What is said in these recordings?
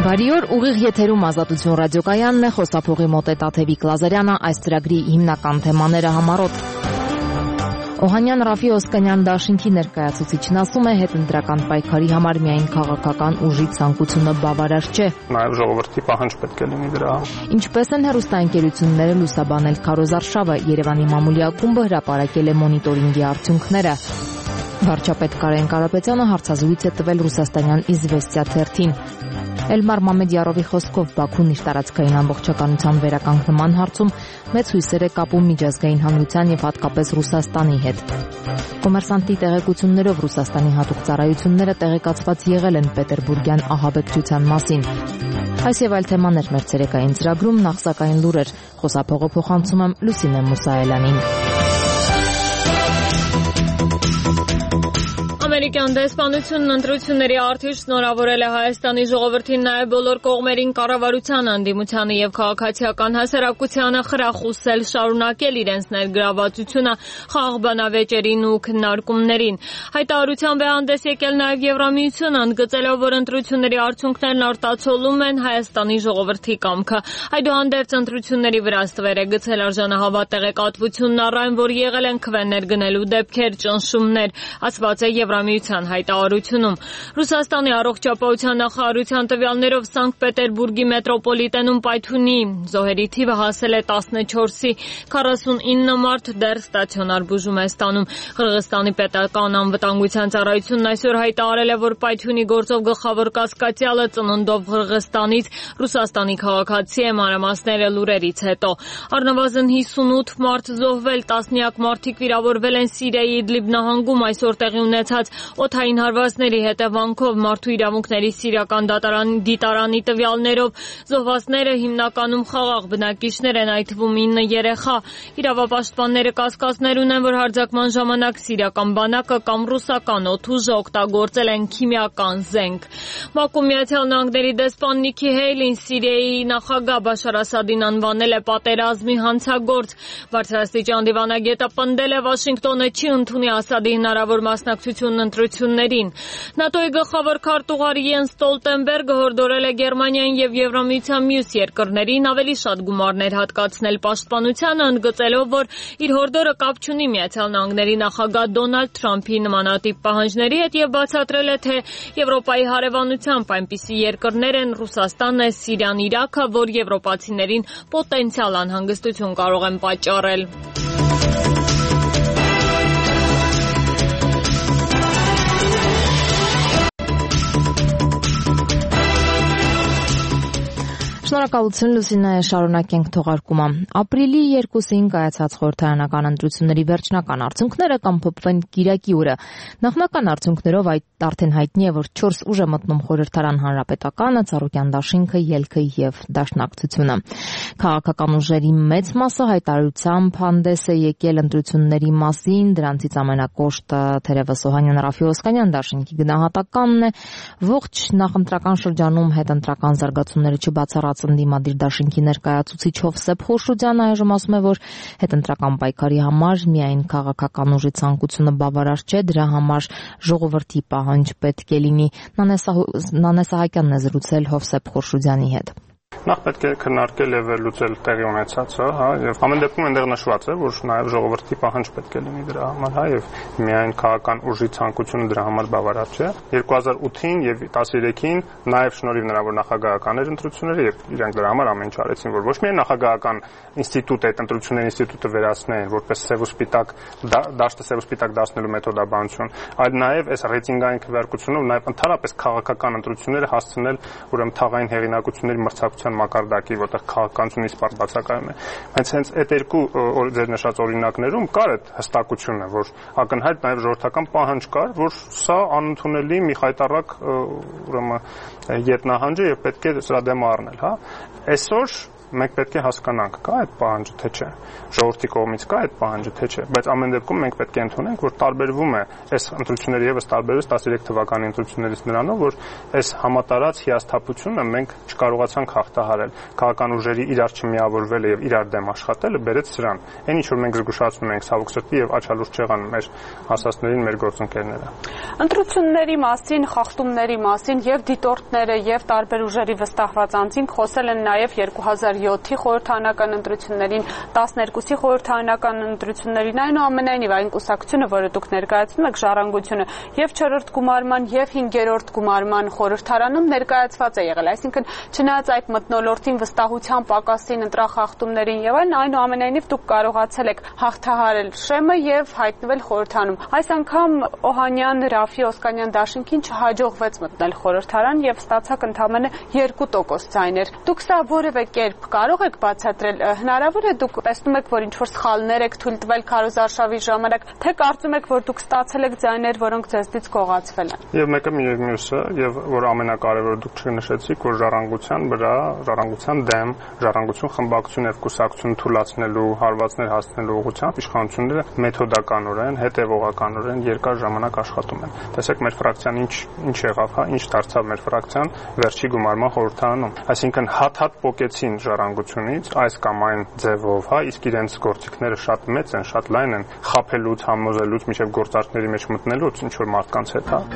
Բարի օր, ուղիղ եթերում Ազատություն ռադիոկայանն է, խոսափողի մոտ է Տաթևիկ Լազարյանը, այս ծրագրի հիմնական թեմաները համառոտ։ Օհանյան Ռաֆի Օսկանյան դաշինքի ներկայացուցիչն ասում է, հետընտրական պայքարի համար միայն քաղաքական ուժի ցանկությունը բավարար չէ։ Նաև ժողովրդի պահանջ պետք է լինի դրա։ Ինչպես են հեռուստաընկերությունները լուսաբանել Քարոզ Արշավը, Երևանի մամուլի ակումբը հրապարակել է մոնիտորինգի արդյունքները։ Վարչապետ Կարեն Կարապետյանը հարցազրույց է տվել ռուսաստանյան Իզվեստիա թերթին։ Էլմար Մամեդյարովի խոսքով Բաքուն իր տարածքային ամբողջականության վերականգնման հարցում մեծ հույսեր է կապում միջազգային հանրության եւ հատկապես Ռուսաստանի հետ։ Կոմերսանտի տեղեկություններով Ռուսաստանի հատուկ ծառայությունները տեղեկացված եղել են Պետերբուրգյան ահաբեկչության մասին։ Այս եւ այլ թեմաներ մեր ցերեկային ծրագրում, նախ սակայն լուրեր, խոսափողը փոխանցում եմ Լուսինե Մուսայելյանին։ Ամերիկյան դեսպանությունն ընտրությունների արդյունք շնորհավորել է Հայաստանի ժողովրդին, նաև բոլոր կողմերին կառավարության անդիմությանը եւ քաղաքացիական հասարակությանը խրախուսել շարունակել իրենց ներգրավվածությունը խաղաղ բանավեճերին ու քննարկումներին։ Հայտարարությամբ է հանդես եկել նաև Եվրամիությունը, ընդգծելով, որ ընտրությունների արդյունքներն արտացոլում են Հայաստանի ժողովրդի կամքը։ Այդուհանդերձ ընտրությունների վրա ստվեր է գցել արժանահավատ տեղեկատվությունն առայն, որ եղել են քվեներ գնելու դեպքեր, ճնշումներ, ասված է Եվրամիության հայտարարությունում։ Ռուսաստանի առողջապահության նախարարության տվյալներով Սանկտ Պետերբուրգի մետրոպոլիտենում պայթյունի զոհերի թիվը հասել է 14-ի, 49 մարդ դեռ ստացիոնար բուժում է ստանում։ Қырғызստանի պետական անվտանգության ծառայությունն այսօր հայտարարել է, որ պայթյունի գործով գլխավոր կասկածյալը ծննդով Қырғызստանից Ռուսաստանի քաղաքացի է, մանրամասները լուրերից հետո։ Առնվազն 58 մարդ զոհվել, տասնյակ մարդիկ վիրավորվել են Սիրիայի Իդլիբ նահանգում այսօր տեղի ունեցած օդային հարվածների հետևանքով։ Մարդու իրավունքների սիրիական դիտարանի տվյալներով զոհվածները հիմնականում խաղաղ բնակիչներ են, այդ թվում 9 երեխա։ Իրավապաշտպանները կասկածներ ունեն, որ հարձակման ժամանակ սիրիական բանակը կամ ռուսական օդուժը օգտագործել են քիմիական զենք։ Բաքվում Միացյալ Նահանգների դեսպան Նիքի Հեյլին Սիրիայի նախագահ Բաշար Ասադին անվանել է պատերազմի հանցագործ։ Բարձրաստիճան դիվանագետը պնդել է, Վաշինգտոնը չի ընդունի Ասադի հնարավոր մասնակցությունն ընտրություններին։ ՆԱՏՕ-ի գլխավոր քարտուղար Յենս Ստոլտենբերգը հորդորել է Գերմանիային եւ Եվրամիության մյուս երկրներին ավելի շատ գումարներ հատկացնել պաշտպանությանը, ընդգծելով, որ իր հորդորը կապ չունի Միացյալ Նահանգների նախագահ Դոնալդ Թրամփի նմանատիպ պահանջների հետ եւ բացատրել է, թե Եվրոպայի հարևանությամբ այնպիսի երկրներ են Ռուսաստանը, Սիրիան, Իրաքը, որ եվրոպացիներին պոտենցիալ անհանգստություն կարող են պատճառել։ Շնորհակալություն Լուսինե, շարունակենք թողարկումը։ Ապրիլի 2-ին կայացած խորհրդարանական ընտրությունների վերջնական արդյունքները կամփոփվեն կիրակի օրը։ Նախնական արդյունքներով արդեն հայտնի է, որ 4 ուժ է մտնում խորհրդարան՝ Հանրապետականը, Ծառուկյան դաշինքը, Ելքը եւ Դաշնակցությունը։ Քաղաքական ուժերի մեծ մասը հայտարարությամբ հանդես է եկել ընտրությունների մասին, դրանցից ամենակոշտը թերևս Օհանյան Ռաֆի Օսկանյան դաշինքի գնահատականն է։ Ողջ նախընտրական շրջանում հետընտրական զարգացումները չբացառած ընդդիմադիր դաշինքի ներկայացուցիչ Հովսեփ Խորշուդյանը այժմ ասում է, որ հետընտրական պայքարի համար միայն քաղաքական ուժի ցանկությունը բավարար չէ, դրա համար ժողովրդի պահանջ պետք է լինի։ Նանե Սահակյանն է զրուցել Հովսեփ Խորշուդյանի հետ։ Նախ պետք է քննարկել եւ վերլուծել տեղի ունեցածը, եւ ամեն դեպքում այնտեղ նշված է, որ նաեւ ժողովրդի պահանջ պետք է լինի դրա համար, եւ միայն քաղաքական ուժի ցանկությունը դրա համար բավարար չէ։ 2008-ին եւ 13-ին նաեւ շնորհիվ նրա, որ նախագահական էր ընտրությունները եւ իրենք դրա համար ամեն ինչ արեցին, որ ոչ միայն նախագահական ինստիտուտը, այդ ընտրությունների ինստիտուտը վերացնեն, որպես սև ու սպիտակ դաշտը սև ու սպիտակ դարձնելու մեթոդաբանություն, այլ նաեւ այս ռեյտինգային քվեարկությունով նաեւ ընդհանրապես քաղաքական ընտրությունները հասցնել ուրեմն թաղային հեղինակությունների մրցակցության մակարդակի, որտեղ քաղաքականությունը իսպառ բացակայում է։ Բայց հենց այդ երկու ձեր նշած օրինակներում կար այդ հստակությունը, որ ակնհայտ նաև ժողովրդական պահանջ կար, որ սա անընդունելի մի խայտառակ ուրեմն ետնահանջ է եւ պետք է սրա դեմ առնել, հա։ Այսօր մենք պետք է հասկանանք, կա այդ պահանջը թե չէ, ժողովրդի կողմից կա այդ պահանջը թե չէ, բայց ամեն դեպքում մենք պետք է ընդունենք, որ տարբերվում է այս ընտրությունները եւս տարբերվեց 13 թվականի ընտրություններից նրանով, որ այս համատարած հիասթափությունը մենք չկարողացանք հաղթահարել։ Քաղաքական ուժերի իրար չմիավորվելը եւ իրար դեմ աշխատելը բերեց սրան։ Այն ինչ որ մենք զգուշացնում ենք ցավոք սրտի եւ աչալուրջ եղան մեր հասածներին, մեր գործընկերները։ Ընտրությունների մասին, խախտումների մասին եւ դիտորդները եւ տարբեր ուժերի վստահված անձինք խոսել են նաեւ 2007-ի խորհրդարանական ընտրություններին, 12-ի խորհրդարանական ընտրություններին, այնուամենայնիվ այն կուսակցությունը, որը դուք ներկայացնում եք, Ժառանգությունը, եւ 4-րդ գումարման եւ 5-րդ գումարման խորհրդարանում ներկայացված է եղել, այսինքն չնայած այդ մթնոլորտին վստահության պակասին, ընտրախախտումներին եւ այլն, այնուամենայնիվ դուք կարողացել եք հաղթահարել շեմը եւ հայտնվել խորհրդարանում։ Այս անգամ Օհանյան, Ռաֆի, Օսկանյան դաշինքին չհաջողվեց մտնել խորհրդարան եւ ստացակ ընդամենը 2% ձայներ։ Դուք սա որևէ կերպ կարող եք բացատրել, հնարավոր է դուք տեսնում եք, որ ինչ-որ սխալներ եք թույլ տվել քարոզարշավի ժամանակ, թե կարծում եք, որ դուք ստացել եք ձայներ, որոնք ձեզնից կողացվել են։ Եվ մեկը միև մյուսը, եւ որ ամենակարևորը դուք չնշեցիք, որ ժառանգության վրա, ժառանգության դեմ, ժառանգություն խմբակցություն եւ կուսակցություն թույլատնելու, հարվածներ հասցնելու ուղղությամբ իշխանությունները մեթոդականորեն, հետեւողականորեն երկար ժամանակ աշխատում են։ Տեսեք մեր ֆրակցիան ինչ եղավ, հա, ինչ դարձավ մեր ֆրակցիան վերջի գումարման խորհրդարանում։ Այսինքն հատ պոկեցին ժառանգությունից այս կամ այն ձևով, հա, իսկ իրենց գործիքները շատ մեծ են, շատ լայն են, խափելուց, համոզելուց, մինչև գործարքների մեջ մտնելուց, ինչ որ մարդկանց հետ, հա։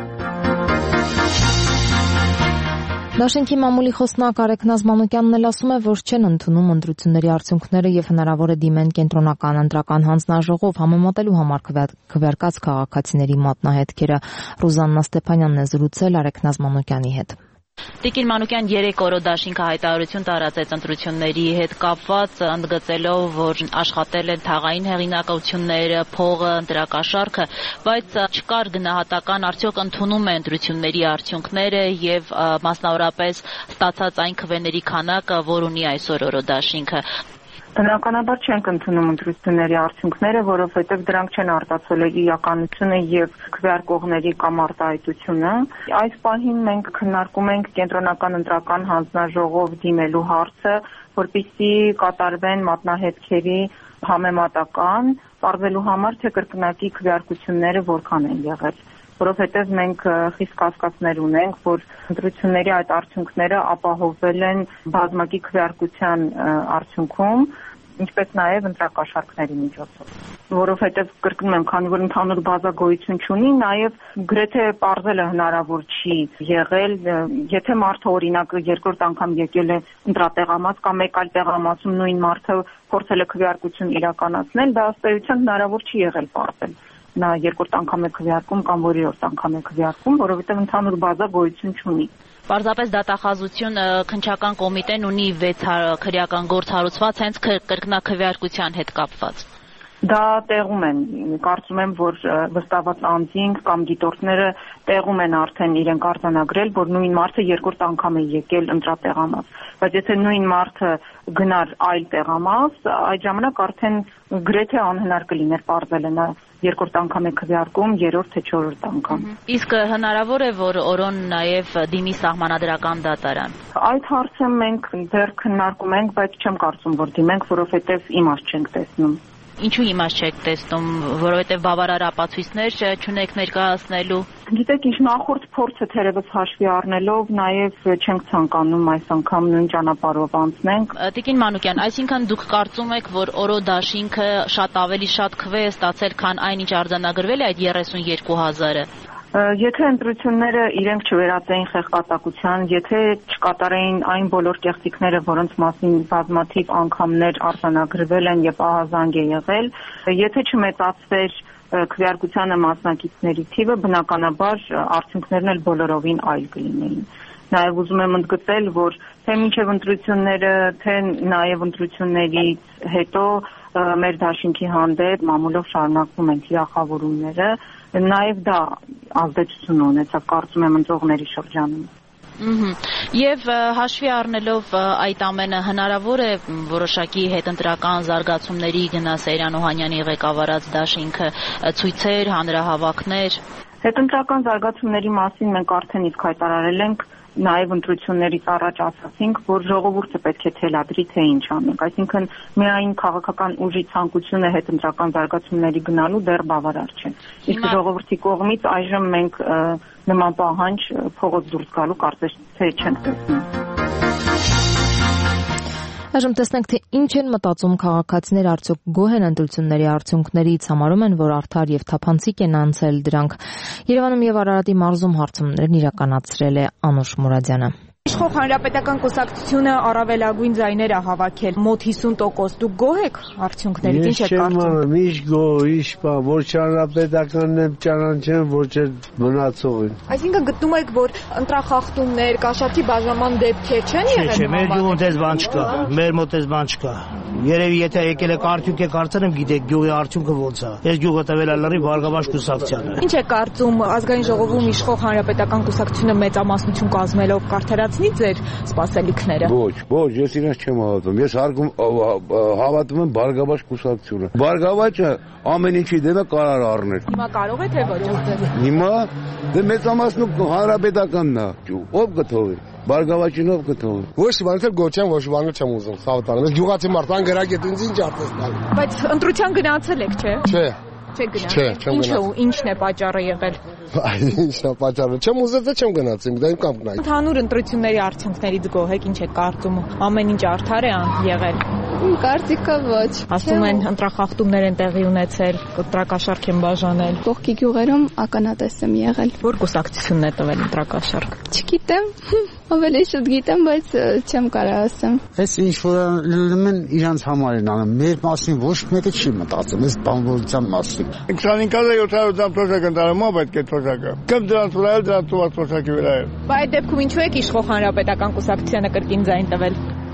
Դաշինքի մամուլի խոսնակ Արեգ Նազմանոկյանն էլ ասում է, որ չեն ընդունում ընտրությունների արդյունքները եւ հնարավոր է դիմեն կենտրոնական ընտրական հանձնաժողով համեմատելու համար քվեարկած քաղաքացիների մատնահետքերը։ Ռուզաննա Ստեփանյանն է զրուցել Արեգ Նազմանոկյանի հետ։ Տիկին Մանուկյան 3 օրը դաշինքը հայտարարություն տարածեց ընտրությունների հետ կապված, ընդգծելով, որ աշխատել են թաղային հեղինակությունները, փողը, ընտրակաշառքը, բայց չկար գնահատական արդյոք ընդունում է ընտրությունների արդյունքները եւ մասնավորապես ստացած այն քվեների քանակը, որ ունի այսօր օրը դաշինքը։ Բնականաբար չենք ընդունում ընտրությունների արդյունքները, որովհետև դրանք չեն արտացոլել իրականությունը եւ քվեարկողների կամ արտահայտությունը։ Այս պահին մենք քննարկում ենք կենտրոնական ընտրական հանձնաժողով դիմելու հարցը, որպեսզի կատարվեն մատնահետքերի համեմատական, պարզելու համար, թե կրկնակի քվեարկությունները որքան են եղել։ Որովհետև մենք խիստ կասկածներ ունենք, որ ընտրությունների այդ արդյունքները ապահովվել են բազմակի քվեարկության արդյունքում, ինչպես նաև ընտրակաշառքների միջոցով։ Որովհետև կրկնում եմ, քանի որ ընդհանուր բազա գոյություն չունի, նաև գրեթե պարզելը հնարավոր չի եղել, եթե մարդը օրինակ երկրորդ անգամ եկել է ընտրատեղամաս կամ մեկ այլ տեղամասում նույն մարդը փորձել է քվեարկություն իրականացնել, դա ըստ էության հնարավոր չի եղել պարզել։ Նա երկրորդ անգամ է քվեարկում կամ որերորդ անգամ է քվեարկում, որովհետև ընդհանուր բազա գոյություն չունի։ Պարզապես դատախազություն քննչական կոմիտեն ունի 6 քրեական գործ հարուցված հենց կրկնակվեարկության հետ կապված։ Դա տեղում են, կարծում եմ, որ վստահված անձինք կամ դիտորդները տեղում են արդեն իրենք արձանագրել, որ նույն մարդը երկրորդ անգամ է եկել ընտրատեղամաս, բայց եթե նույն մարդը գնար այլ տեղամաս, այդ ժամանակ արդեն գրեթե անհնար կլիներ պարզելը նա երկրորդ անգամ է քվեարկում, երրորդ թե չորրորդ անգամ։ Իսկ հնարավոր է, որ օրոն նաև դիմի սահմանադրական դատարան։ Այդ հարցը մենք դեռ քննարկում ենք, բայց չեմ կարծում, որ դիմենք, որովհետև իմաստ չենք տեսնում։ Ինչու իմաստ չեք տեսնում, որովհետև բավարար ապացույցներ չունեք ներկայացնելու։ Գիտեք, ինչ նախորդ փորձը թերևս հաշվի առնելով նաև չենք ցանկանում այս անգամ նույն ճանապարհով անցնենք։ Տիկին Մանուկյան, այսինքն դուք կարծում եք, որ օրո դաշինքը շատ ավելի շատ քվե է ստացել, քան այն ինչ արձանագրվել է այդ 32,000-ը։ Եթե ընտրությունները իրենք չվերածեին խեղկատակության, եթե չկատարեին այն բոլոր կեղծիքները, որոնց մասին բազմաթիվ անգամներ արձանագրվել են եւ ահազանգ է եղել, եթե չմեծացվեր քվեարկությանը մասնակիցների թիվը, բնականաբար արդյունքներն էլ բոլորովին այլ կլինեին։ Նաև ուզում եմ ընդգծել, որ թե մինչև ընտրությունները, թե նաև ընտրություններից հետո մեր դաշինքի հանդեպ մամուլով շարունակվում են թիրախավորումները, նաև դա ազդեցություն ունեցավ, կարծում եմ, ընտրողների շրջանում։ Եվ հաշվի առնելով այդ ամենը հնարավոր է որոշակի հետընտրական զարգացումների գնա Սեյրան Օհանյանի ղեկավարած դաշինքը, ցույցեր, հանրահավաքներ։ Հետընտրական զարգացումների մասին մենք արդեն իսկ հայտարարել ենք, նաև ընտրություններից առաջ ասացինք, որ ժողովուրդը պետք է թելադրի, թե ինչ անենք, այսինքն միայն քաղաքական ուժի ցանկությունը հետընտրական զարգացումների գնալու դեռ բավարար չէ։ Իսկ ժողովրդի կողմից այժմ մենք նման պահանջ փողոց դուրս գալու կարծես թե չենք տեսնում։ Այժմ տեսնենք, թե ինչ են մտածում քաղաքացիներ, արդյոք գոհ են ընտրությունների արդյունքներից, համարում են, որ արդար եւ թափանցիկ են անցել դրանք։ Երևանում եւ Արարատի մարզում հարցումներն իրականացրել է Անուշ Մուրադյանը։ Իշխող հանրապետական կուսակցությունը առավելագույն ձայներ է հավաքել, մոտ 50%։ Դուք գոհ եք արդյունքներից, ինչ եք կարծում։ Ինչ գոհ, ինչ բա, ոչ հանրապետականն եմ ճանաչեմ, ոչ էլ մնացողին։ Այսինքն գտնում եք, որ ընտրախախտումներ, կաշառքի բաժանման դեպքեր չեն եղել։ Չէ, մեր գյուղում դες բան չկա, մեր մոտ դες բան չկա։ Երևի եթե եկել եք արդյունք եք արծարեմ, գիտեք գյուղի արդյունքը ոնց է։ Ես գյուղը տվել եմ լրի Բարգավաճ կուսակցությանը։ Ինչ է կարծում ազգային ժողովում իշխող հանրապետական կուսակցությունը մեծամասնություն կազմելով կարդարացնի ձեր սպասելիքները։ Ոչ, ես իրենց չեմ հավատում։ Ես հավատում եմ Բարգավաճ կուսակցությունը։ Բարգավաճը ամեն ինչի դեմ է կարար առնել։ Հիմա կարող է թե ոչ ըստ։ Հիմա դե մեծամասնություն հանրապետականն է։ Ով կթողի։ Բարգավաճինով կթողի։ Ոչ բան էլ գոչեմ, ոչ բան չեմ ուզում խավտալ։ Ես գյուղացի մարդան գրակ է ինձ ինչ արտես տալ։ Բայց ընտրության գնացել եք, չէ։ Չէ։ Չեք գնացել։ Ինչն է պատճառը եղել։ Ինչն է պատճառը։ Չեմ ուզել, թե չեմ գնացել, դա իմ կամքն է։ Ընդհանուր ընտրությունների արդյունքներից գոհ եք, ինչ եք կարծում։ Ամեն ինչ արդար է եղել։ Իմ կարծիքով ոչ։ Ասում են ընտրախախտումներ են տեղի ունեցել, ընտրակաշառք են բաժանել։ Կողքի գյուղերում ականատես եմ եղել։ Որ կուսակցությունն է տվել ընտրակաշառք։ Չգիտեմ, ավելի շուտ գիտեմ, բայց չեմ կարող ասեմ։ Այս ինչ որ լինում են իրանց համար են անում, մեր մասին ոչ մեկը չի մտածում, այս բանվորության մասին։ 25700 թոշակ ընտրում ա պետք է թոշակը։ Կամ դրանց վրա էլ դրանց թոշակի վրա է։ Բայց այդ դեպքում ինչու եք իշխող հանրապետական կուսակցությանը կրկին ձայն տվել։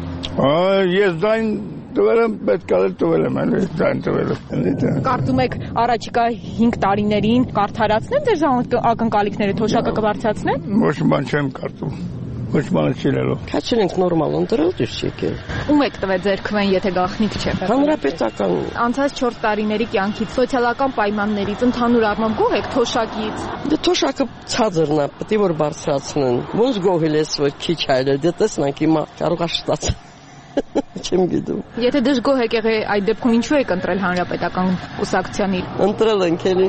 Ես ձայն տվել եմ, պետք է տվել եմ, այլ ձայն տվել եմ։ Կարծում եք առաջիկա 5 տարիներին կարդարացնեն ձեր ակնկալիքները, թոշակը կբարձրացնեն։ Ոչ բան չեմ կարծում։ Ոչ բան չի լելով։ Քաչել ենք նորմալ ընտրել դուրս եկել։ Ում եք տվել ձեր քվեն, եթե գաղտնիք չէ։ Հանրապետական։ Անցած 4 տարիների կյանքից, սոցիալական պայմաններից, ընդհանուր առմամբ գոհ եք թոշակից։ Դե թոշակը ցածրն է, պետք է որ բարձրացնեն։ Ոնց գոհել ես, որ քիչ այլ է, դե տեսնանք հիմա կարող է շտաց։ Չեմ գիտում։ Եթե դժգոհ եք եղել, այդ դեպքում ինչու եք ընտրել հանրապետական կուսակցությանին։ Ընտրել ենք էլի։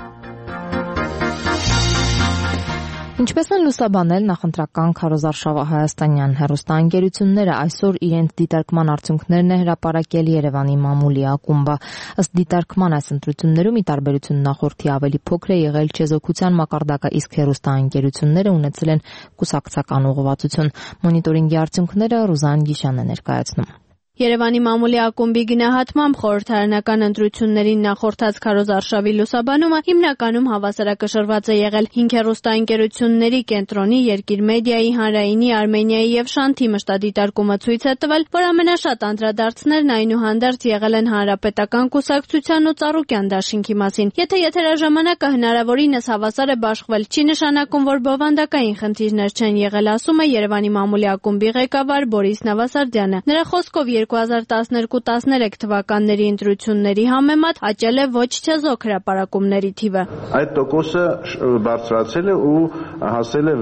Ինչպես են լուսաբանել նախընտրական քարոզարշավ Հայաստանյան հեռուստաընկերությունները այսօր իրենց դիտարկման արդյունքներն է հրապարակել Երևանի մամուլի ակումբը։ Ըստ դիտարկման այս ընտրություններում ի տարբերություն նախորդի ավելի փոքր է եղել չեզոքության մակարդակը, իսկ հեռուստաընկերությունները ունեցել են կուսակցական ուղղվածություն։ Մոնիտորինգի արդյունքները Ռուզան Գիշյանն է ներկայացնում։ Երևանի մամուլի ակումբի գնահատմամբ խորհրդարանական ընտրություններին նախորդած քարոզարշավի լուսաբանումը հիմնականում հավասարակշռված է եղել 5 հեռուստաընկերությունների կենտրոնի, Երկիր մեդիայի, Հանրայինի, Արմենիայի եւ Շանթի մշտադիտարկումը ցույց է տվել, որ ամենաշատ անդրադարձներն այնուհանդերձ եղել են Հանրապետական կուսակցության ու Ծառուկյան դաշինքի մասին։ Եթե եթերաժամանակը հնարավորինս հավասար է բաշխվել, չի նշանակում, որ բովանդակային խնդիրներ չեն եղել, ասում է Երևանի մամուլի ակումբի ղեկավար Բորիս Նավասարդյանը։ Նրա խոսքով 2012-13 թվականների ընտրությունների համեմատ աճել է ոչ չեզոք հրապարակումների թիվը։ Այդ տոկոսը բարձրացել է ու հասել է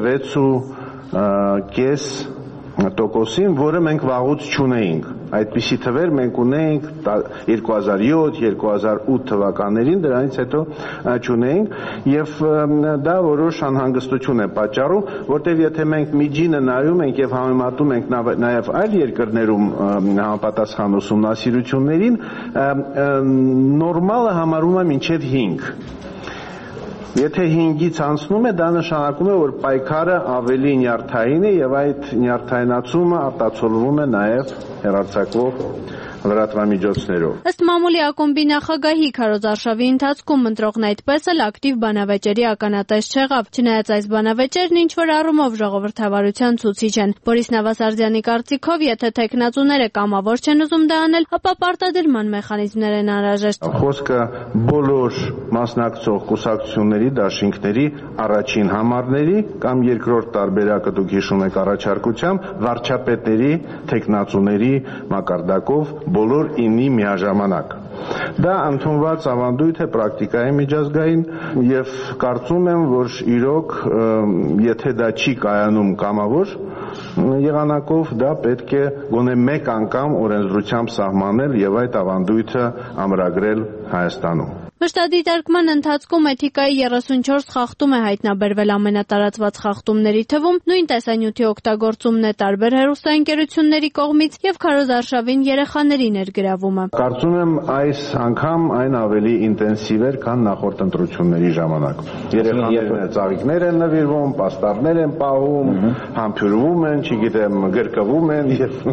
6.5%-ին, որը մենք վաղուց չունեինք։ Այդպիսի թվեր մենք ունեինք 2007-2008 թվականներին, դրանից հետո չունեինք եւ դա որոշ անհանգստություն է պատճառում, որտեղ եթե մենք միջինը նայում ենք եւ համեմատում ենք նաեւ այլ երկրներում համապատասխան ուսումնասիրություններին, նորմալը համարում է մինչեւ 5։ Եթե 5-ից անցնում է, դա նշանակում է, որ պայքարը ավելի նյարդային է եւ այդ նյարդայնացումը արտացոլվում է նաեւ հեռարձակվող լրատվամիջոցներով։ Ըստ մամուլի ակումբի նախագահի քարոզարշավի ընթացքում ընտրողն այդպես էլ ակտիվ բանավեճերի ականատես չեղավ, չնայած այս բանավեճերն ինչ-որ առումով ժողովրդավարության ցուցիչ են։ Բորիս Նավասարդյանի կարծիքով, եթե տեխնացուները կամավոր չեն ուզում դա անել, ապա պարտադրման մեխանիզմներ են անհրաժեշտ։ Խոսքը բոլոր մասնակցող կուսակցությունների, դաշինքների առաջին համարների կամ երկրորդ տարբերակը դուք հիշում եք առաջարկությամբ վարչապետների, տեխնացուների մակարդակով բոլոր 9-ի միաժամանակ։ Դա ընդունված ավանդույթ է պրակտիկայի միջազգային եւ կարծում եմ, որ իրոք եթե դա չի կայանում կամավոր եղանակով, դա պետք է գոնե մեկ անգամ օրենսդրությամբ սահմանել եւ այդ ավանդույթը ամրագրել Հայաստանում։ Մշտադիտարկման ընթացքում էթիկայի 34 խախտում է հայտնաբերվել ամենատարածված խախտումների թվում, նույն տեսանյութի օգտագործումն է տարբեր հեռուստաընկերությունների կողմից եւ քարոզարշավին երեխաների ներգրավումը։ Կարծում եմ այս անգամ այն ավելի ինտենսիվ էր, քան նախորդ ընտրությունների ժամանակ։ Երեխաները ծաղիկներ են նվիրվում, պաստառներ են պահում, համբուրվում են, չգիտեմ, գրկվում են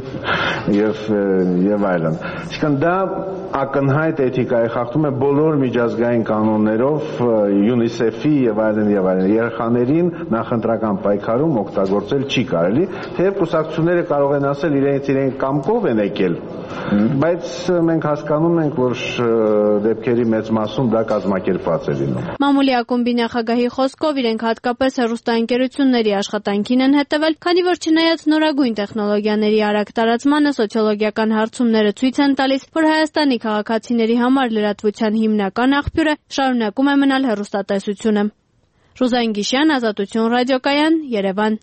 եւ այլն։ Իսկ դա ակնհայտ էթիկայի խախտում է բոլոր միջազգային կանոններով, UNICEF-ի եւ այլն երեխաներին նախընտրական պայքարում օգտագործել չի կարելի, թեև կուսակցությունները կարող են ասել իրենք կամքով են եկել, բայց մենք հասկանում ենք, որ դեպքերի մեծ մասում դա կազմակերպված է լինում։ Մամուլի ակումբի նախագահի խոսքով իրենք հատկապես հեռուստաընկերությունների աշխատանքին են հետևել, քանի որ չնայած նորագույն տեխնոլոգիաների արագ տարածմանը սոցիոլոգիական հարցումները ցույց են տալիս, որ Հայաստանի քաղաքացիների համար լրատվության հիմնական աղբյուրը շարունակում է մնալ հեռուստատեսությունը։ Ռուզան Գիշյան, Ազատություն ռադիոկայան, Երևան։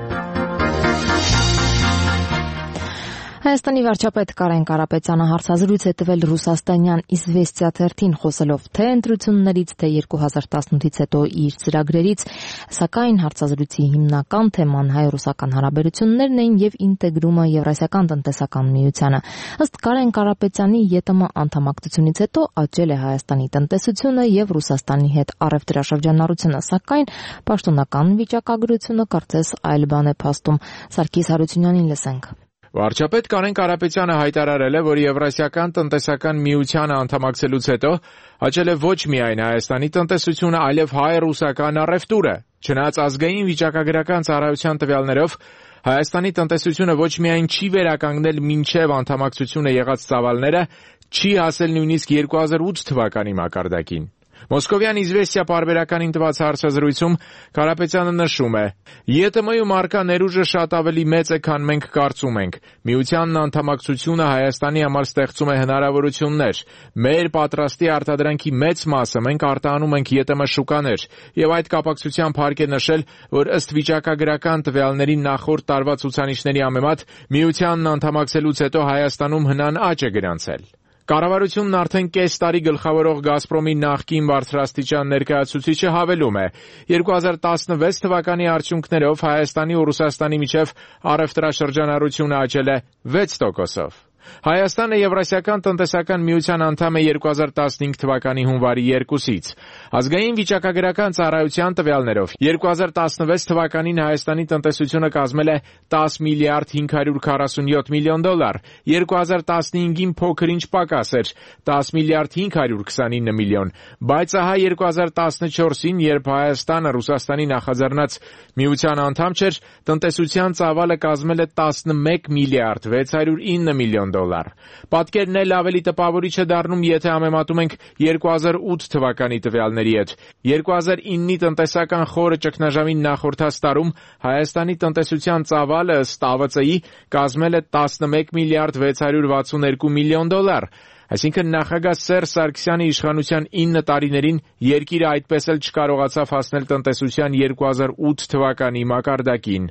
Հայաստանի վարչապետ Կարեն Կարապետյանը հարցազրույց է տվել ռուսաստանյան «Իզվեստիա» թերթին, խոսելով թե ընտրություններից, թե 2018-ից հետո իր ծրագրերից, սակայն հարցազրույցի հիմնական թեման հայ-ռուսական հարաբերություններն էին եւ ինտեգրումը Եվրասիական տնտեսական միությանը։ Ըստ Կարեն Կարապետյանի, ԵՏՄ անդամակցությունից հետո աճել է Հայաստանի տնտեսությունը եւ Ռուսաստանի հետ առևտրաշրջանառությունը, սակայն պաշտոնական վիճակագրությունը կարծես այլ բան է փաստում։ Սարգիս Հարությունյանին լսենք։ Վարչապետ Կարեն Կարապետյանը հայտարարել է, որ Եվրասիական տնտեսական միությանը անդամակցելուց հետո աճել է ոչ միայն Հայաստանի տնտեսությունը, այլև հայ-ռուսական առևտուրը։ Չնայած ազգային վիճակագրական ծառայության տվյալներով Հայաստանի տնտեսությունը ոչ միայն չի վերականգնել մինչև անդամակցությունը եղած ծավալները, չի հասել նույնիսկ 2008 թվականի մակարդակին։ Մոսկովյան «Իզվեստիա» պարբերականին տված հարցազրույցում Կարապետյանը նշում է. «ԵՏՄ-ում առկա ներուժը շատ ավելի մեծ է, քան մենք կարծում ենք։ Միությանն անդամակցությունը Հայաստանի համար ստեղծում է հնարավորություններ։ Մեր պատրաստի արտադրանքի մեծ մասը մենք արտահանում ենք ԵՏՄ շուկաներ, եւ այդ կապակցությամբ հարկ է նշել, որ ըստ վիճակագրական տվյալների նախորդ տարվա ցուցանիշների համեմատ Միությանն անդամակցելուց հետո Հայաստանում հնան աճ է գրանցել»։ Կառավարությունն արդեն կես տարի գլխավորող «Գազպրոմի» նախկին բարձրաստիճան ներկայացուցիչը հավելում է. 2016 թվականի արդյունքներով Հայաստանի ու Ռուսաստանի միջև առևտրաշրջանառությունը աճել է 6%-ով։ Հայաստանը Եվրասիական տնտեսական միության անդամ է 2015 թվականի հունվարի 2-ից։ Ազգային վիճակագրական ծառայության տվյալներով 2016 թվականին Հայաստանի տնտեսությունը կազմել է 10 միլիարդ 547 միլիոն դոլար, 2015-ին փոքր-ինչ պակաս էր 10 միլիարդ 529 միլիոն, բայց ահա 2014-ին, երբ Հայաստանը Ռուսաստանի նախաձեռնած միության անդամ չէր, տնտեսության ծավալը կազմել է 11 միլիարդ 609 միլիոն դոլար։ Պատկերն էլ ավելի տպավորիչ է դառնում, եթե համեմատում ենք 2008 թվականի տվյալների հետ։ 2009-ի տնտեսական խորը ճգնաժամին նախորդած տարում Հայաստանի տնտեսության ծավալը ըստ ԱՎԾ-ի կազմել է 11 միլիարդ 662 միլիոն դոլար։ Այսինքն նախագահ Սերժ Սարգսյանի իշխանության 9 տարիներին երկիրը այդպես էլ չկարողացավ հասնել տնտեսության 2008 թվականի մակարդակին։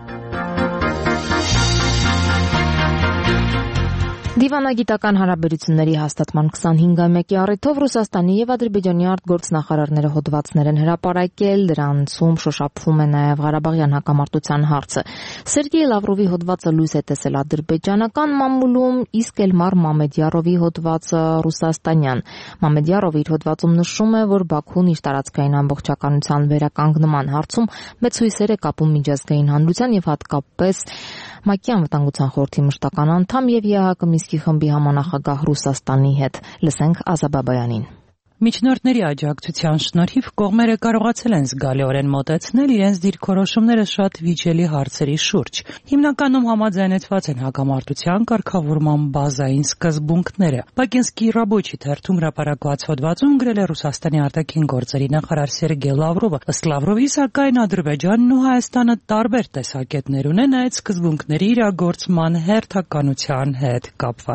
Դիվանագիտական հարաբերությունների հաստատման 25-ամյակի առիթով Ռուսաստանի եւ Ադրբեջանի արտգործնախարարները հոդվածներ են հրապարակել, դրանցում շոշափվում է նաեւ Ղարաբաղյան հակամարտության հարցը։ Սերգեյ Լավրովի հոդվածը լույս է տեսել ադրբեջանական մամուլում, իսկ Էլմար Մամեդյարովի հոդվածը ռուսաստանյան։ Մամեդյարովը իր հոդվածում նշում է, որ Բաքուն իր տարածքային ամբողջականության վերականգնման հարցում մեծ հույսեր է կապում միջազգային հանրության եւ հատկապես ՄԱԿ-ի անվտանգության խորհրդի մշտական անդամ եւ ԵԱՀԿ Մինսկի խմբի համանախագահ Ռուսաստանի հետ։ Լսենք Ազաբաբայանին։ Միջնորդների աջակցության շնորհիվ կողմերը կարողացել են զգալիորեն մոտեցնել իրենց դիրքորոշումները շատ վիճելի հարցերի շուրջ։ Հիմնականում համաձայնեցված են հակամարտության կարգավորման բազային սկզբունքները։ Բաքինսկի ռաբոչի թերթում հրապարակված հոդվածում գրել է Ռուսաստանի արտաքին գործերի նախարար Սերգեյ Լավրովը։ Ըստ Լավրովի, սակայն Ադրբեջանն ու Հայաստանը տարբեր տեսակետներ ունեն այդ սկզբունքների իրագործման հերթականության հետ կապված։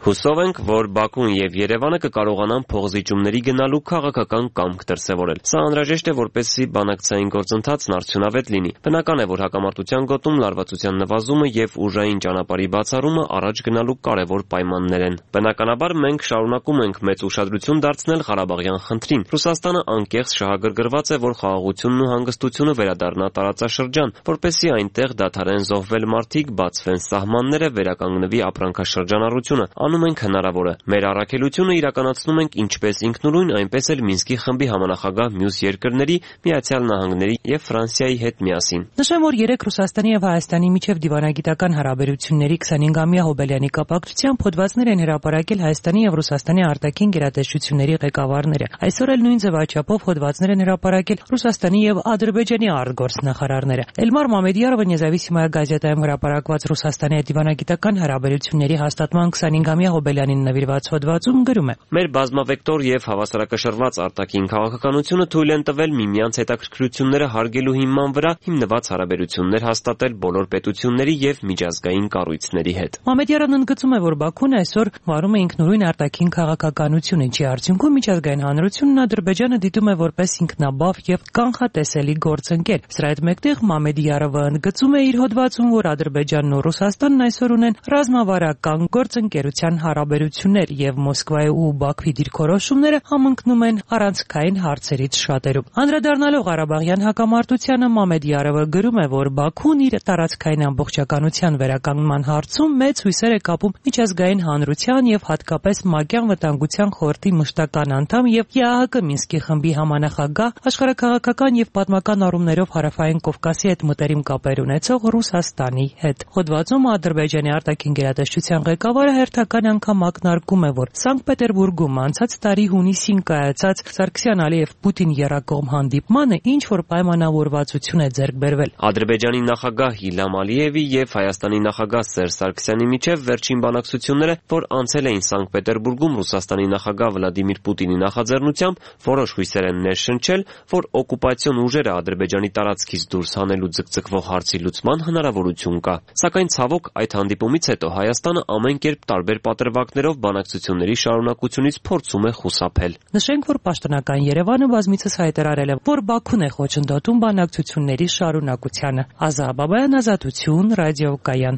Հուսով ենք, որ Բաքուն եւ Երևանը կկարողանան փողզիջումների գնալու քաղաքական կամք դրսևորել։ Սա անհրաժեշտ է, որպեսզի բանակցային գործընթացն արդյունավետ լինի։ Բնական է, որ հակամարտության գոտում լարվածության նվազումը եւ ուժային ճանապարհի բացառումը առաջ գնալու կարևոր պայմաններ են։ Բնականաբար մենք շարունակում ենք մեծ ուշադրություն դարձնել Ղարաբաղյան խնդրին։ Ռուսաստանը անկեղծ շահագրգռված է, որ խաղաղությունն ու հանգստությունը վերադառնա տարածաշրջան, որպեսզի այնտեղ դադարեն զոհվել մարդիկ, բացվեն սահմանները, վերականգնվի ապրանքաշրջանառությունը։ Անում ենք հնարավորը։ Մեր առաքելությունը իրականացնում ենք ինչպես ինքնուրույն, այնպես էլ Մինսկի խմբի համանախագահ մյուս երկրների, Միացյալ Նահանգների եւ Ֆրանսիայի հետ միասին։ Նշեմ, որ երեք Ռուսաստանի եւ Հայաստանի միջև դիվանագիտական հարաբերությունների 25-ամյա հոբելյանի կապակցությամբ հոդվածներ են հրապարակել Հայաստանի եւ Ռուսաստանի արտաքին գերատեսչությունների ղեկավարները։ Այսօր էլ նույն ձևաչափով հոդվածներ են հրապարակել Ռուսաստանի եւ Ադրբեջանի արտգործնախարարները։ Էլմար Մամեդյարովը Նեզավիսիմaya գազետայում հրապարակված Ռուսաստանի հետ դիվանագիտական հարաբերությունների հաստատման 25-ամյա հոբելյանին նվիրված հոդվածում գրում է. Մեր բազմավեկտոր եւ հավասարակշռված արտաքին քաղաքականությունը թույլ են տվել միմյանց հետաքրքրությունները հարգելու հիման վրա հիմնված հարաբերություններ հաստատել բոլոր պետությունների եւ միջազգային կառույցների հետ։ Մամեդյարովն ընդգծում է, որ Բաքուն այսօր վարում է ինքնուրույն արտաքին քաղաքականություն, ինչի արդյունքում միջազգային հանրությունն Ադրբեջանը դիտում է որպես ինքնաբավ եւ կանխատեսելի գործընկեր։ Սրա հետ մեկտեղ Մամեդյարովը ընդգծում է իր հոդվածում, որ Ադրբեջանն ու Ռուսաստանն այսօր ունեն ռազմավարական գործընկերության հարաբերություններ եւ Մոսկվայի ու Բաքվի դիրքորոշումները համընկնում են առանցքային հարցերից շատերում։ Անդրադառնալով Ղարաբաղյան հակամարտությանը Մամեդյարովը գրում է, որ Բաքուն իր տարածքային ամբողջականության վերականգնման հարցում մեծ հույսեր է կապում միջազգային հանրության եւ հատկապես ՄԱԿ-յան վտանգության խորհրդի մշտական անդամ եւ ԵԱՀԿ Մինսկի խմբի համանախագահ, աշխարհաքաղաքական եւ պատմական առումներով Հարավային Կովկասի հետ մտերիմ կապեր ունեցող Ռուսաստանի հետ։ Հոդվածում Ադրբեջանի արտաքին գերատեսչության ղեկավարը հերթական անգամ ակնարկում է, որ Սանկտ Պետերբուրգում անցած տարի հունիսին կայացած Սարգսյան-Ալիև-Պուտին եռակողմ հանդիպմանը ինչ որ պայմանավորվածություն է ձեռք բերվել։ Ադրբեջանի նախագահ Իլհամ Ալիևի եւ Հայաստանի նախագահ Սերժ Սարգսյանի միջև վերջին բանակցությունները, որ անցել էին Սանկտ Պետերբուրգում Ռուսաստանի նախագահ Վլադիմիր Պուտինի նախաձեռնությամբ, որոշ հույսեր են ներշնչել, որ օկուպացիոն ուժերը Ադրբեջանի տարածքից դուրս հանելու ձգձգվող հարցի լուծման հնարավորություն կա։ Սակայն ցավոք այդ հանդիպումից հետո Հայաստանը ամեն կերպ տարբեր պատրվակներով բանակցությունների շարունակությունից փորձում է խուսափել։ Նշենք, որ պաշտոնական Երևանը բազմիցս հայտարարել է, որ Բաքուն է խոչընդոտում բանակցությունների շարունակությանը։ Ազա Բաբայան, Ազատություն, ռադիոկայան։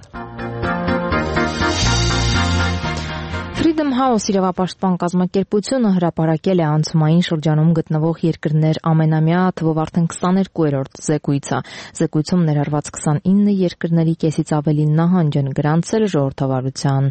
Freedom House իրավապաշտպան կազմակերպությունը հրապարակել է անցումային շրջանում գտնվող երկրներ ամենամյա թվով արդեն 22-րդ զեկույցը։ Զեկույցում ներառված 29 երկրների կեսից ավելի նահանջ են գրանցել ժողովրդավարության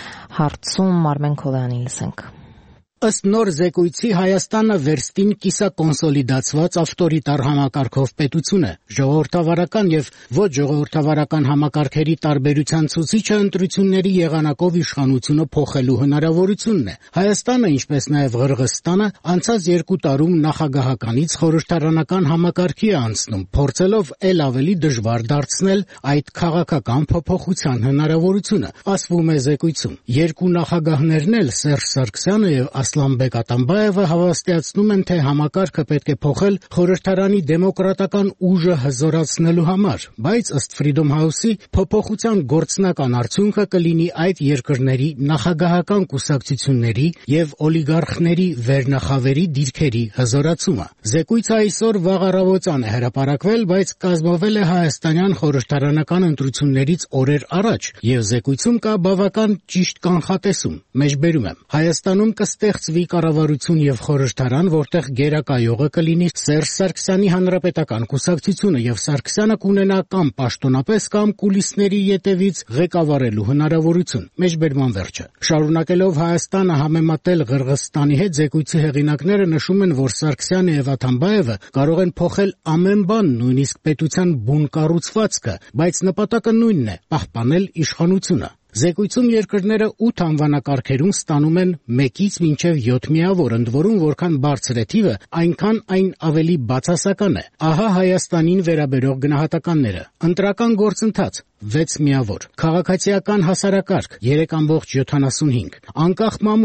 հարցում Մարմեն Քոլյանին լսենք։ Ըստ նոր զեկույցի Հայաստանը վերստին կիսակոնսոլիդացված ավտորիտար համակարգով պետություն է։ Ժողովրդավարական եւ ոչ ժողովրդավարական համակարգերի տարբերության ցուցիչը ընտրությունների եղանակով իշխանությունը փոխելու հնարավորությունն է։ Հայաստանը, ինչպես նաեւ Ղրղըզստանը, անցած 2 տարում նախագահականից խորհրդարանական համակարգի է անցնում, փորձելով ել ավելի դժվար դարձնել այդ քաղաքական փոփոխության հնարավորությունը։ Ասվում է զեկույցում. երկու նախագահներն էլ Սերժ Սարգսյանը եւ Ասլանբեկ Ատամբաևը հավաստիացնում են, թե համակարգը պետք է փոխել խորհրդարանի դեմոկրատական ուժը հզորացնելու համար, բայց ըստ Freedom House-ի փոփոխության գործնական արդյունքը կլինի այդ երկրների նախագահական կուսակցությունների եւ օլիգարխների վերնախավերի դիրքերի հզորացումը։ Զեկույցը այսօր վաղ առավոտյան է հրապարակվել, բայց կազմվել է հայաստանյան խորհրդարանական ընտրություններից օրեր առաջ, եւ զեկույցում կա բավական ճիշտ կանխատեսում։ Մեջբերում եմ. Հայաստանում կստեղծվի կառավարություն եւ խորհրդարան, որտեղ գերակայողը կլինի Սերժ Սարգսյանի հանրապետական կուսակցությունը եւ Սարգսյանը կունենա կամ պաշտոնապես կամ կուլիսների ետևից ղեկավարելու հնարավորություն։ Մեջբերման վերջը։ Շարունակելով Հայաստանը համեմատել Ղրղըզստանի հետ, զեկույցի հեղինակները նշում են, որ Սարգսյանը եւ Աթամբաևը կարող են փոխել ամեն բան, նույնիսկ պետության բուն կառուցվածքը, բայց նպատակը նույնն է՝ պահպանել իշխանությունը։ Զեկույցում երկրները 8 անվանակարգերում ստանում են 1-ից մինչև 7 միավոր, ընդ որում որքան բարձր է թիվը, այնքան այն ավելի բացասական է։ Ահա Հայաստանին վերաբերող գնահատականները. ընտրական գործընթաց 6 միավոր, քաղաքացիական հասարակարգ 3.75, անկախ մամուլ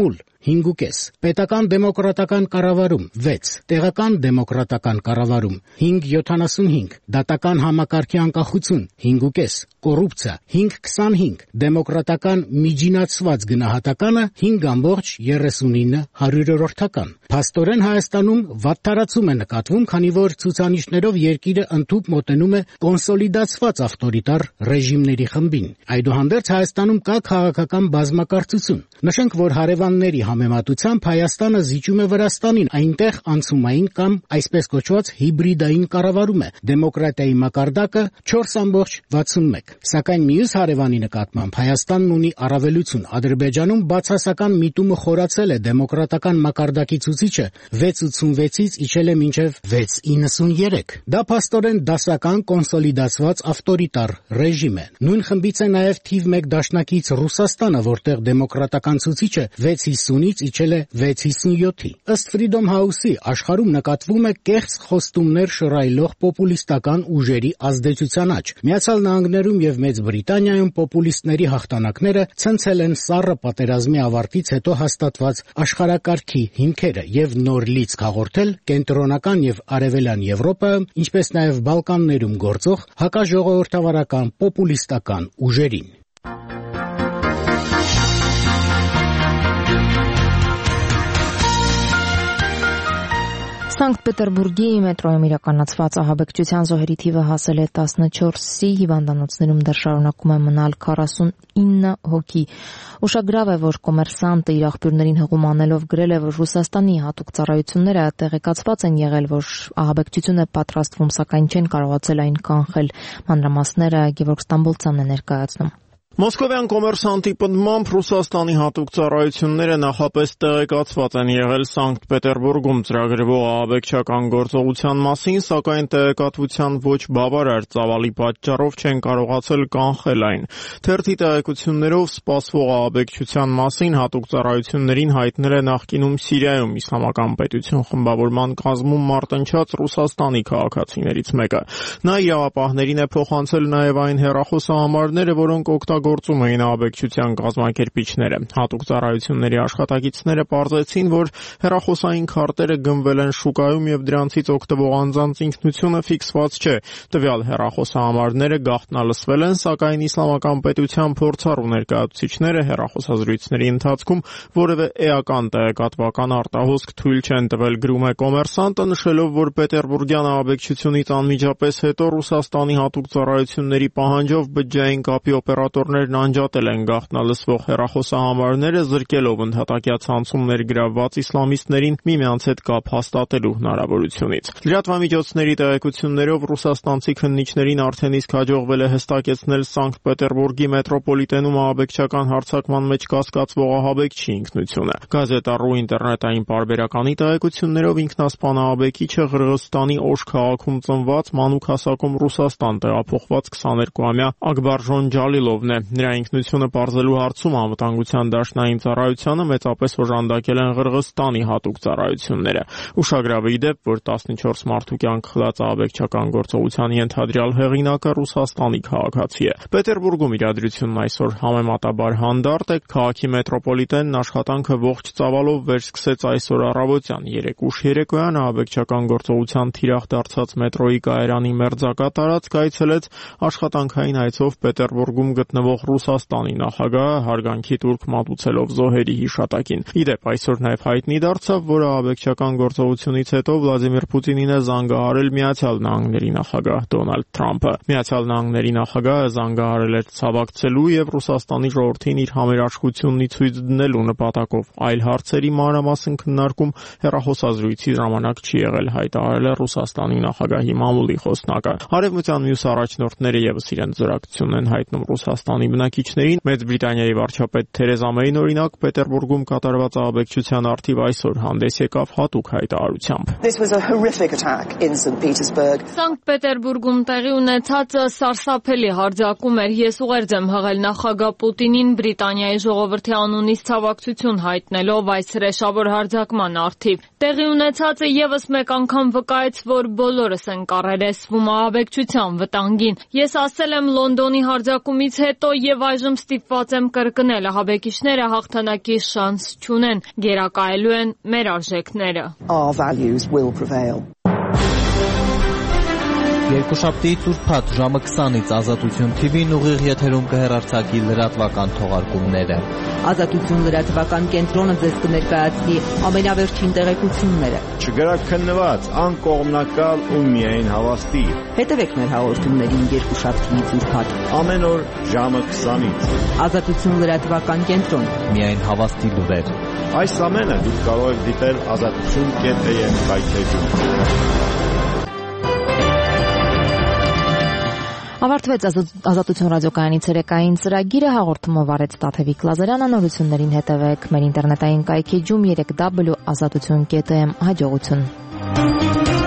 5.5, պետական դեմոկրատական կառավարում 6, տեղական դեմոկրատական կառավարում 5.75, դատական համակարգի անկախություն 5.5, կոռուպցիա 5.25, դեմոկրատական միջինացված գնահատականը 5.39%։ Փաստորեն Հայաստանում վատթարացում է նկատվում, քանի որ ցուցանիշներով երկիրը ընդհուպ մոտենում է կոնսոլիդացված ավտորիտար ռեժիմների խմբին։ Այդուհանդերձ Հայաստանում կա քաղաքական բազմակարծություն։ Նշենք, որ հարևանների համեմատությամբ Հայաստանը զիջում է Վրաստանին, այնտեղ անցումային կամ այսպես կոչված հիբրիդային կառավարում է, դեմոկրատիայի մակարդակը 4.61։ Սակայն մյուս հարևանի նկատմամբ Հայաստանն ունի առավելություն։ Ադրբեջանում բացասական միտումը խորացել է, դեմոկրատական մակարդակի ցուցիչը 6.86-ից իջել է մինչև 6.93։ Դա փաստորեն դասական կոնսոլիդացված ավտորիտար ռեժիմ է։ Նույն խմբից է նաև թիվ 1 դաշնակից Ռուսաստանը, որտեղ դեմոկրատական ցուցիչը 6.50-ից իջել է 6.57-ի։ Ըստ Freedom House-ի, աշխարհում նկատվում է կեղծ խոստումներ շռայլող պոպուլիստական ուժերի ազդեցության աճ։ Միացյալ Նահանգներում եւ Մեծ Բրիտանիայում պոպուլիստների հաղթանակները ցնցել են սառը պատերազմի ավարտից հետո հաստատված աշխարհակարգի հիմքերը եւ նոր լիցք հաղորդել կենտրոնական եւ արևելյան Եվրոպայում, ինչպես նաեւ Բալկաններում գործող հակաժողովրդավարական պոպուլիստական ուժերին։ Սանկտ Պետերբուրգի մետրոյում իրականացված ահաբեկչության զոհերի թիվը հասել է 14-ի, հիվանդանոցներում դեռ շարունակում է մնալ 49 հոգի։ Ուշագրավ է, որ Կոմերսանտը իր աղբյուրներին հղում անելով գրել է, որ Ռուսաստանի հատուկ ծառայությունները տեղեկացված են եղել, որ ահաբեկչություն է պատրաստվում, սակայն չեն կարողացել այն կանխել։ Մանրամասները Գևորգ Ստամբոլցյանն է ներկայացնում։ Մոսկովյան Կոմերսանտի պնդմամբ Ռուսաստանի հատուկ ծառայությունները նախապես տեղեկացված են եղել Սանկտ Պետերբուրգում ծրագրվող ահաբեկչական գործողության մասին, սակայն տեղեկատվության ոչ բավարար ծավալի պատճառով չեն կարողացել կանխել այն։ Թերթի տեղեկություններով սպասվող ահաբեկչության մասին հատուկ ծառայություններին հայտնել է նախկինում Սիրիայում իսլամական պետություն խմբավորման կազմում մարտնչած Ռուսաստանի քաղաքացիներից մեկը։ Նա իրավապահներին է փոխանցել նաև այն հեռախոսահամարները, որոնք գործում էին ահաբեկչության կազմակերպիչները։ Հատուկ ծառայությունների աշխատակիցները պարզեցին, որ հեռախոսային քարտերը գնվել են շուկայում եւ դրանցից օգտվող անձանց ինքնությունը ֆիքսված չէ։ Տվյալ հեռախոսահամարները գաղտնալսվել են, սակայն իսլամական պետության փորձառու ներկայացուցիչները հեռախոսազրույցների ընթացքում որևէ էական տեղեկատվական արտահոսք թույլ չեն տվել, գրում է Կոմերսանտը, նշելով, որ Պետերբուրգյան ահաբեկչությունից անմիջապես հետո Ռուսաստանի հատուկ ծառայությունների պահանջով բջջային կապի օպերատորներն անջատել են գաղտնալսվող հեռախոսահամարները, զրկելով ընդհատակյա ցանցում ներգրավված իսլամիստներին միմյանց հետ կապ հաստատելու հնարավորությունից։ Լրատվամիջոցների տեղեկություններով ռուսաստանցի քննիչներին արդեն իսկ հաջողվել է հստակեցնել Սանկտ Պետերբուրգի մետրոպոլիտենում ահաբեկչական հարձակման մեջ կասկածվող ահաբեկչի ինքնությունը։ Գազետա.ru ինտերնետային պարբերականի տեղեկություններով ինքնասպան ահաբեկիչը Ղրղստանի Օշ քաղաքում ծնված, մանուկ հասակում Ռուսաստան տեղափոխված 22-ամյա Ակբարժոն Ջալիլովն է։ Նրա ինքնությունը պարզելու հարցում անվտանգության դաշնային ծառայությանը մեծապես օժանդակել են Ղրղստանի հատուկ ծառայությունները։ Ուշագրավ է ի դեպ, որ 14 մարդու կյանք խլած ահաբեկչական գործողության ենթադրյալ հեղինակը Ռուսաստանի քաղաքացի է։ Պետերբուրգում իրադրությունն այսօր համեմատաբար հանդարտ է։ Քաղաքի մետրոպոլիտենն աշխատանքը ողջ ծավալով վերսկսեց այսօր առավոտյան 3 ուշ երեկոյան ահաբեկչական գործողության թիրախ դարձած մետրոյի կայարանի մերձակա տարածք այցելեց աշխատանքային այցով Պետերբուրգում գտնվող Ռուսաստանի նախագահը, հարգանքի տուրք մատուցելով զոհերի հիշատակին։ Ի դեպ, այսօր նաև հայտնի դարձավ, որ ահաբեկչական գործողությունից հետո Վլադիմիր Պուտինին է զանգահարել Միացյալ Նահանգների նախագահ Դոնալդ Թրամփը։ Միացյալ Նահանգների նախագահը զանգահարել էր ցավակցելու եւ Ռուսաստանի ժողովրդին իր համերաշխությունն ցույց դնելու նպատակով։ Այլ հարցերի մանրամասն քննարկում հեռախոսազրույցի ժամանակ չի եղել, հայտարարել է Ռուսաստանի նախագահի մամուլի խոսնակը։ Արևմտյան մյուս առաջնորդները եւս իրենց զորակցությունն են հայտնում Ռուսաստանի բնակիչներին։ Մեծ Բրիտանիայի վարչապետ Թերեզա Մեյն, օրինակ, Պետերբուրգում կատարված ահաբեկչության առթիվ այսօր հանդես եկավ հատուկ հայտարարությամբ։ Սանկտ Պետերբուրգում տեղի ունեցածը սարսափելի հարձակում էր։ Ես ուղերձ եմ հղել նախագահ Պուտինին Բրիտանիայի ժողովրդի անունից ցավակցություն հայտնելով այս հրեշավոր հարձակման առթիվ։ Տեղի ունեցածը եւս մեկ անգամ վկայեց, որ բոլորս ենք առերեսվում ահաբեկչության վտանգին։ Ես ասել եմ Լոնդոնի հարձակումից հետո հետո եւ այժմ ստիպված եմ կրկնել, ահաբեկիչները հաղթանակի շանս չունեն, գերակայելու են մեր արժեքները. Our values will prevail. Երկուշաբթի ծուրփաթ ժամը 20-ից Ազատություն TV-ն ուղիղ եթերում կհեռարձակի լրատվական թողարկումները։ Ազատություն լրատվական կենտրոնը ձեզ կներկայացնի ամենավերջին տեղեկությունները։ Չգրաքննված, անկողմնակալ ու միայն հավաստի։ Հետևեք մեր հաղորդումներին երկուշաբթի ծուրփաթ։ Ամեն օր ժամը 20-ից։ Ազատություն լրատվական կենտրոն։ Միայն հավաստի լուրեր։ Այս ամենը դուք կարող եք դիտել azatutun.am վայթեջում։ Ավարտվեց Ազատություն ռադիոկայանի ցերեկային ծրագիրը, հաղորդումը վարեց Տաթևիկ Լազարյանը, նորություններին հետևեք մեր ինտերնետային կայքեջում 3w.azatutun.am հաջողություն։